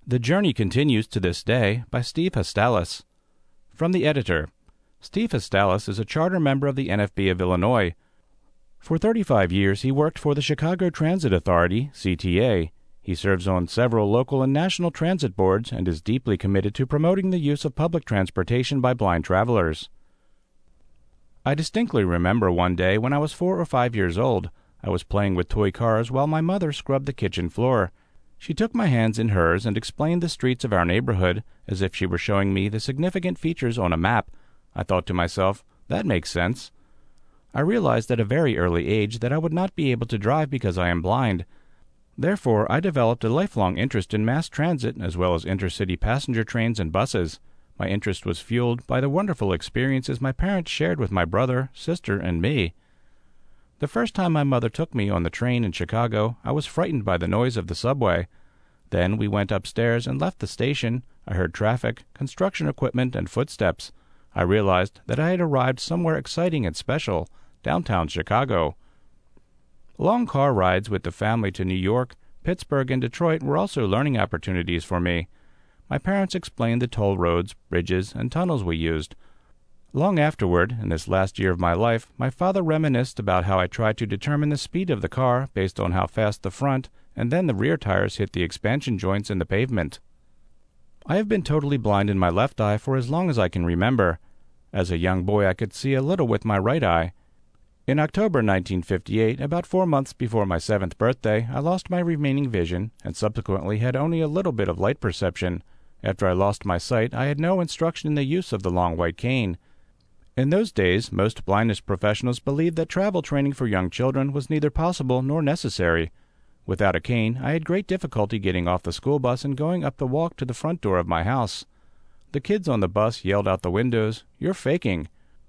The Journey Continues to This Day by Steve Hastalis. From the editor. Steve Hastalis is a charter member of the NFB of Illinois. For 35 years, he worked for the Chicago Transit Authority, CTA. He serves on several local and national transit boards and is deeply committed to promoting the use of public transportation by blind travelers. I distinctly remember one day when I was 4 or 5 years old. I was playing with toy cars while my mother scrubbed the kitchen floor. She took my hands in hers and explained the streets of our neighborhood as if she were showing me the significant features on a map. I thought to myself, that makes sense. I realized at a very early age that I would not be able to drive because I am blind. Therefore, I developed a lifelong interest in mass transit as well as intercity passenger trains and buses. My interest was fueled by the wonderful experiences my parents shared with my brother, sister, and me. The first time my mother took me on the train in Chicago, I was frightened by the noise of the subway. Then we went upstairs and left the station. I heard traffic, construction equipment, and footsteps. I realized that I had arrived somewhere exciting and special, downtown Chicago. Long car rides with the family to New York, Pittsburgh, and Detroit were also learning opportunities for me. My parents explained the toll roads, bridges, and tunnels we used. Long afterward, in this last year of my life, my father reminisced about how I tried to determine the speed of the car based on how fast the front and then the rear tires hit the expansion joints in the pavement. I have been totally blind in my left eye for as long as I can remember. As a young boy, I could see a little with my right eye. In October 1958, about 4 months before my 7th birthday, I lost my remaining vision and subsequently had only a little bit of light perception. After I lost my sight, I had no instruction in the use of the long white cane. In those days, most blindness professionals believed that travel training for young children was neither possible nor necessary. Without a cane, I had great difficulty getting off the school bus and going up the walk to the front door of my house. The kids on the bus yelled out the windows, "You're faking."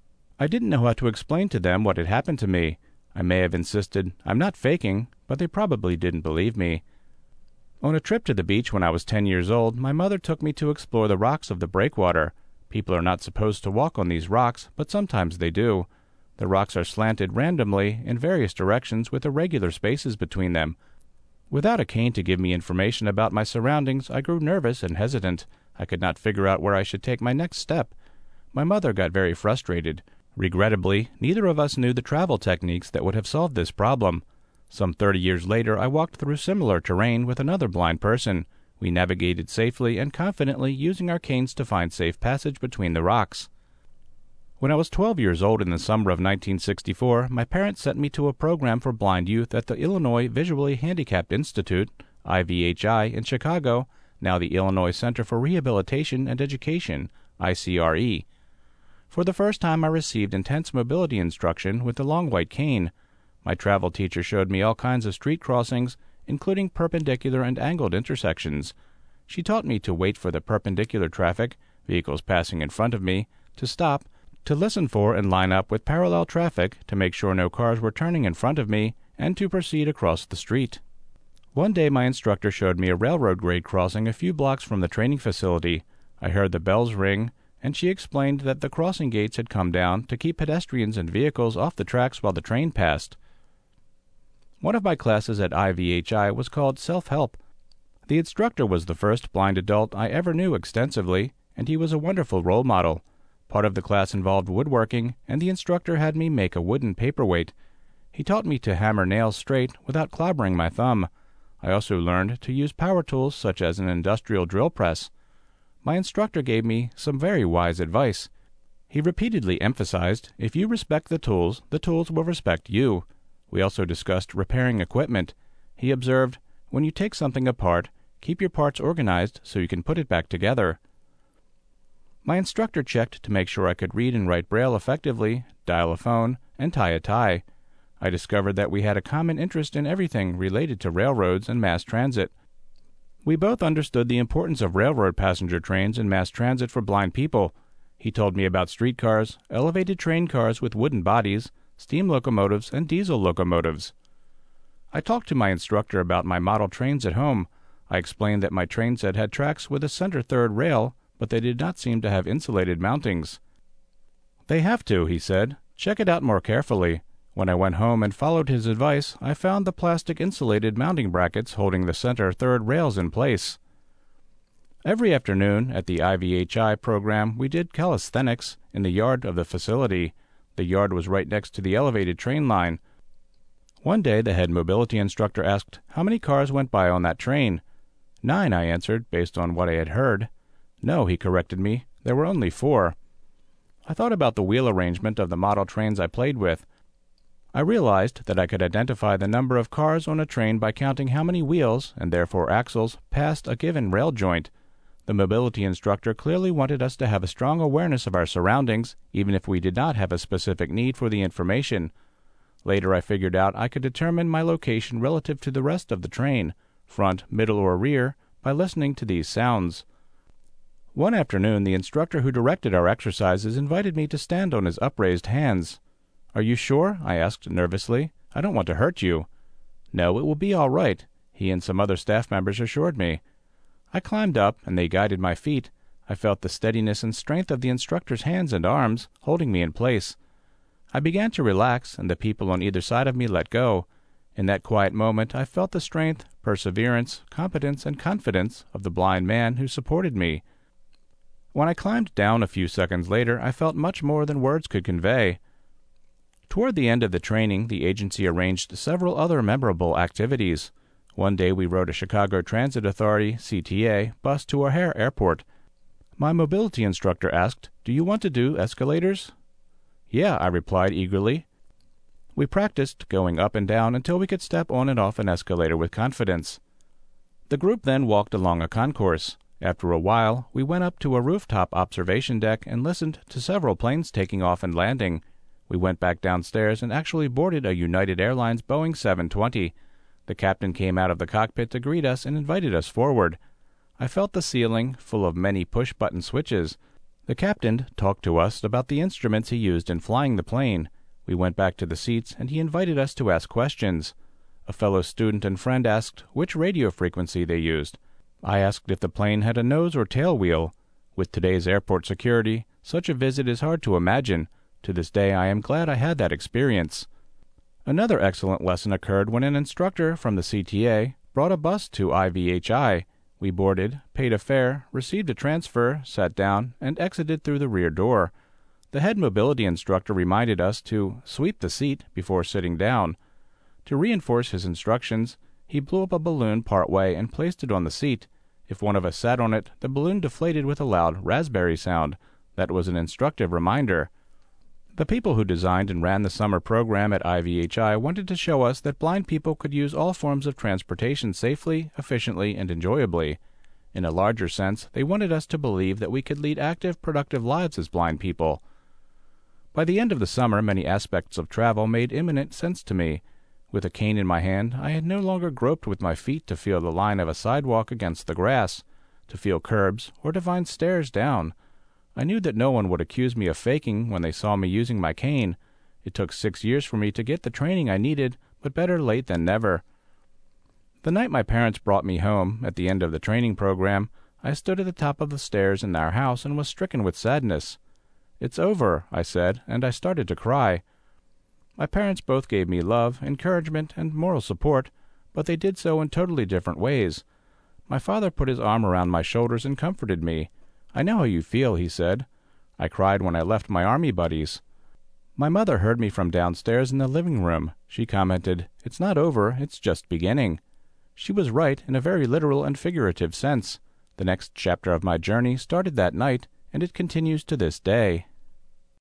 I didn't know how to explain to them what had happened to me. I may have insisted, "I'm not faking," but they probably didn't believe me. On a trip to the beach when I was 10 years old, my mother took me to explore the rocks of the breakwater. People are not supposed to walk on these rocks, but sometimes they do. The rocks are slanted randomly in various directions with irregular spaces between them. Without a cane to give me information about my surroundings, I grew nervous and hesitant. I could not figure out where I should take my next step. My mother got very frustrated. Regrettably, neither of us knew the travel techniques that would have solved this problem. Some 30 years later, I walked through similar terrain with another blind person. We navigated safely and confidently using our canes to find safe passage between the rocks. When I was 12 years old in the summer of 1964, my parents sent me to a program for blind youth at the Illinois Visually Handicapped Institute, IVHI, in Chicago, now the Illinois Center for Rehabilitation and Education, ICRE. For the first time I received intense mobility instruction with the long white cane. My travel teacher showed me all kinds of street crossings, including perpendicular and angled intersections. She taught me to wait for the perpendicular traffic, vehicles passing in front of me, to stop, to listen for and line up with parallel traffic to make sure no cars were turning in front of me, and to proceed across the street. One day my instructor showed me a railroad grade crossing a few blocks from the training facility. I heard the bells ring, and she explained that the crossing gates had come down to keep pedestrians and vehicles off the tracks while the train passed. One of my classes at IVHI was called Self-Help. The instructor was the first blind adult I ever knew extensively, and he was a wonderful role model. Part of the class involved woodworking, and the instructor had me make a wooden paperweight. He taught me to hammer nails straight without clobbering my thumb. I also learned to use power tools such as an industrial drill press. My instructor gave me some very wise advice. He repeatedly emphasized, if you respect the tools will respect you. We also discussed repairing equipment. He observed, when you take something apart, keep your parts organized so you can put it back together. My instructor checked to make sure I could read and write Braille effectively, dial a phone, and tie a tie. I discovered that we had a common interest in everything related to railroads and mass transit. We both understood the importance of railroad passenger trains and mass transit for blind people. He told me about streetcars, elevated train cars with wooden bodies, steam locomotives, and diesel locomotives. I talked to my instructor about my model trains at home. I explained that my train set had tracks with a center third rail, but they did not seem to have insulated mountings. "They have to," he said. "Check it out more carefully." When I went home and followed his advice, I found the plastic insulated mounting brackets holding the center third rails in place. Every afternoon at the IVHI program, we did calisthenics in the yard of the facility. The yard was right next to the elevated train line. One day the head mobility instructor asked how many cars went by on that train. 9, I answered, based on what I had heard. No, he corrected me, there were only 4. I thought about the wheel arrangement of the model trains I played with. I realized that I could identify the number of cars on a train by counting how many wheels, and therefore axles, passed a given rail joint. The mobility instructor clearly wanted us to have a strong awareness of our surroundings, even if we did not have a specific need for the information. Later I figured out I could determine my location relative to the rest of the train, front, middle, or rear, by listening to these sounds. One afternoon, the instructor who directed our exercises invited me to stand on his upraised hands. "Are you sure?" I asked nervously. "I don't want to hurt you." "No, it will be all right," he and some other staff members assured me. I climbed up, and they guided my feet. I felt the steadiness and strength of the instructor's hands and arms, holding me in place. I began to relax, and the people on either side of me let go. In that quiet moment, I felt the strength, perseverance, competence, and confidence of the blind man who supported me. When I climbed down a few seconds later, I felt much more than words could convey. Toward the end of the training, the agency arranged several other memorable activities. One day we rode a Chicago Transit Authority, CTA, bus to O'Hare Airport. My mobility instructor asked, "Do you want to do escalators?" "Yeah," I replied eagerly. We practiced going up and down until we could step on and off an escalator with confidence. The group then walked along a concourse. After a while, we went up to a rooftop observation deck and listened to several planes taking off and landing. We went back downstairs and actually boarded a United Airlines Boeing 720. The captain came out of the cockpit to greet us and invited us forward. I felt the ceiling, full of many push-button switches. The captain talked to us about the instruments he used in flying the plane. We went back to the seats, and he invited us to ask questions. A fellow student and friend asked which radio frequency they used. I asked if the plane had a nose or tail wheel. With today's airport security, such a visit is hard to imagine. To this day, I am glad I had that experience. Another excellent lesson occurred when an instructor from the CTA brought a bus to IVHI. We boarded, paid a fare, received a transfer, sat down, and exited through the rear door. The head mobility instructor reminded us to sweep the seat before sitting down. To reinforce his instructions, he blew up a balloon part way and placed it on the seat. If one of us sat on it, the balloon deflated with a loud raspberry sound. That was an instructive reminder. The people who designed and ran the summer program at IVHI wanted to show us that blind people could use all forms of transportation safely, efficiently, and enjoyably. In a larger sense, they wanted us to believe that we could lead active, productive lives as blind people. By the end of the summer, many aspects of travel made imminent sense to me. With a cane in my hand, I had no longer groped with my feet to feel the line of a sidewalk against the grass, to feel curbs, or to find stairs down. I knew that no one would accuse me of faking when they saw me using my cane. It took 6 years for me to get the training I needed, but better late than never. The night my parents brought me home, at the end of the training program, I stood at the top of the stairs in our house and was stricken with sadness. "It's over," I said, and I started to cry. My parents both gave me love, encouragement, and moral support, but they did so in totally different ways. My father put his arm around my shoulders and comforted me. "I know how you feel," he said. I cried when I left my army buddies. My mother heard me from downstairs in the living room. She commented, "It's not over, it's just beginning." She was right in a very literal and figurative sense. The next chapter of my journey started that night, and it continues to this day.